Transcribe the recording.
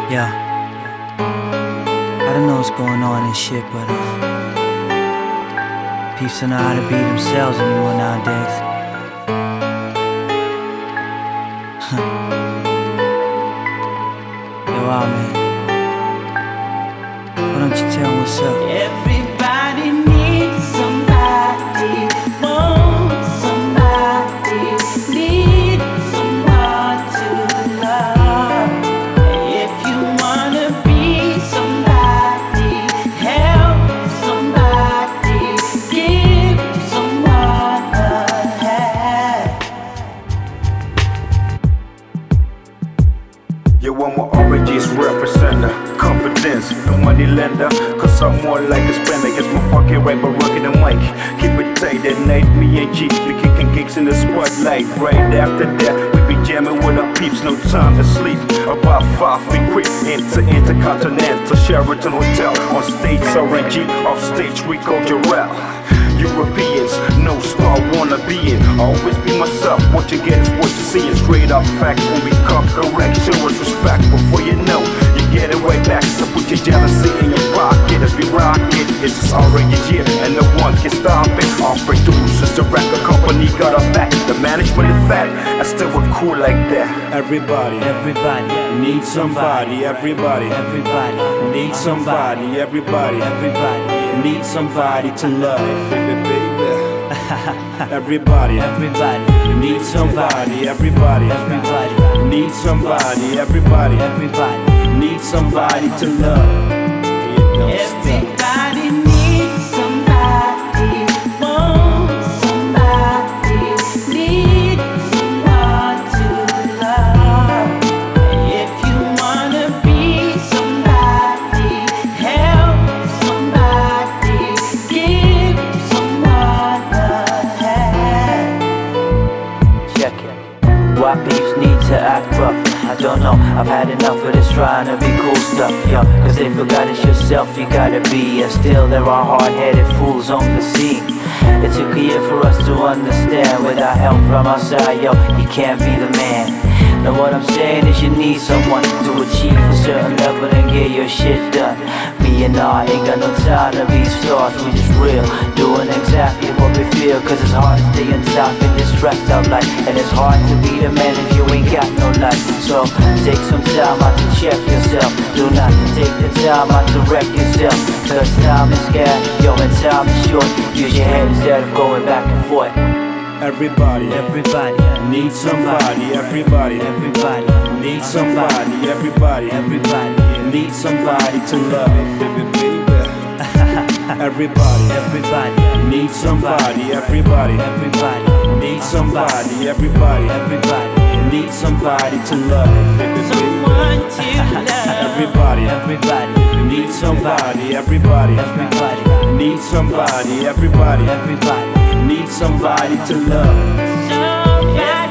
Yeah, I don't know what's going on and shit, but peeps don't know how to be themselves anymore nowadays. Yo, wow, man. Why don't you tell me what's up? Everybody needs somebody, wants somebody, needs someone to love. If you wanna be somebody, help somebody, give someone a hand. Yo, I'm an origins representer, confidence, no money lender. Cause I'm more like a spender, guess my fucking right, but rocking the mic. Keep it tight at night, me and G, we kicking gigs in the spotlight. Right after that, we be jamming with our peeps, no time to sleep. About 5 feet quick, into Intercontinental Sheraton Hotel. On stage, Soren G, off stage, Rico Jarrell. Europeans, no star, wanna be it. Always be myself, what you get is what you see. It's straight up facts when we come correct. Show us respect before you know, you get it right back. So put your jealousy in your pocket as we rock it. It's already here and no one can stop it. Our producers, the record company got our back. The management is fat, and still we're cool like that. Everybody needs somebody. Everybody needs somebody. Everybody needs somebody to love. Everybody needs somebody. Everybody needs somebody. Everybody needs somebody to love. Everybody needs somebody, wants somebody, needs someone to love. If you wanna be somebody, help somebody, give someone a hand. Check it. Why peeps need to act rough? I don't know, I've had enough of this trying to be cool stuff, yo. Cause they forgot it's yourself you gotta be. And still there are hard-headed fools on the scene. It took a year for us to understand. Without help from outside, yo, you can't be the man. Now what I'm saying is you need someone to achieve a certain level and get your shit done. Me and I ain't got no time to be stars, we just real, doing exactly what we feel. Cause it's hard to stay on top in this stressed out life, and it's hard to be the man if you ain't got no life. So take some time out to check yourself. Do not take the time out to wreck yourself. Cause time is scarce, yo, and time is short. Use your head instead of going back and forth. Everybody needs somebody. Everybody needs somebody. Everybody needs somebody to love. Everybody needs somebody. Everybody needs somebody. Everybody needs somebody to love. Someone to love. Everybody needs somebody. Everybody needs somebody. Everybody needs somebody to love. Somebody